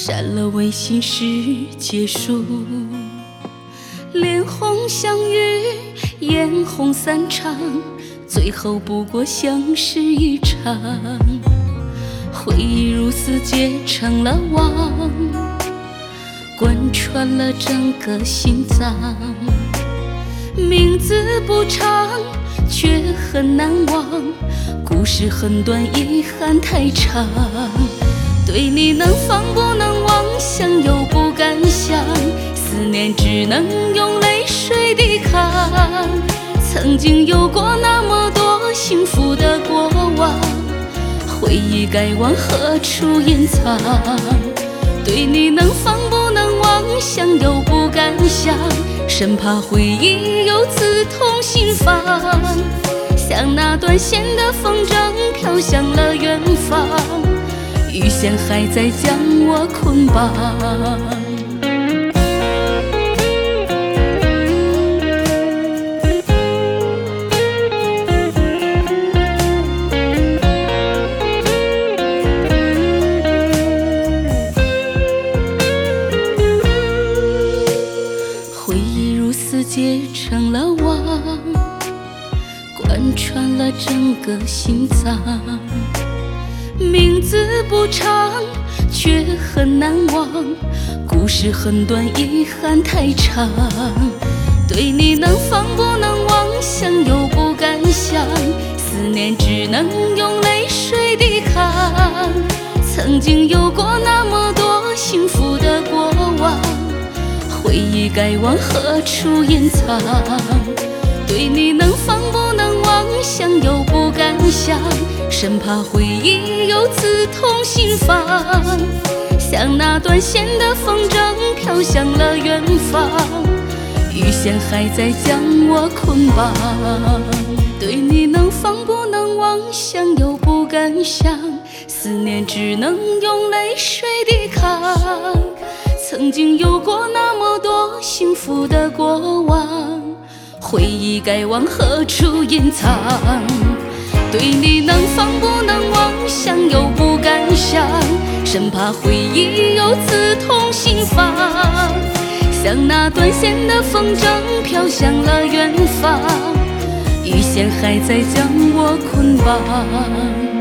删了微信时结束，脸红相遇，眼红散场，最后不过相识一场。回忆如丝结成了网，贯穿了整个心脏。名字不长，却很难忘，故事很短，遗憾太长。对你能放不能忘，想又不敢想，思念只能用泪水抵抗。曾经有过那么多幸福的过往，回忆该往何处隐藏？对你能放不能忘，想又不敢想，生怕回忆又刺痛心房。像那断线的风筝飘向了远方，雨线还在将我捆绑。回忆如丝结成了网，贯穿了整个心脏。名字不长，却很难忘，故事很短，遗憾太长。对你能放不能忘，想又不敢想，思念只能用泪水抵抗。曾经有过那么多幸福的过往，回忆该往何处隐藏？对你能放不能忘，想又不敢想，生怕回忆又刺痛心房。像那断线的风筝飘向了远方，雨线还在将我捆绑。对你能放不能忘，想又不敢想，思念只能用泪水抵抗。曾经有过那么多幸福的过往，回忆该往何处隐藏？对你能放不能忘，想又不敢想，生怕回忆又刺痛心房。像那断线的风筝飘向了远方，雨线还在将我捆绑。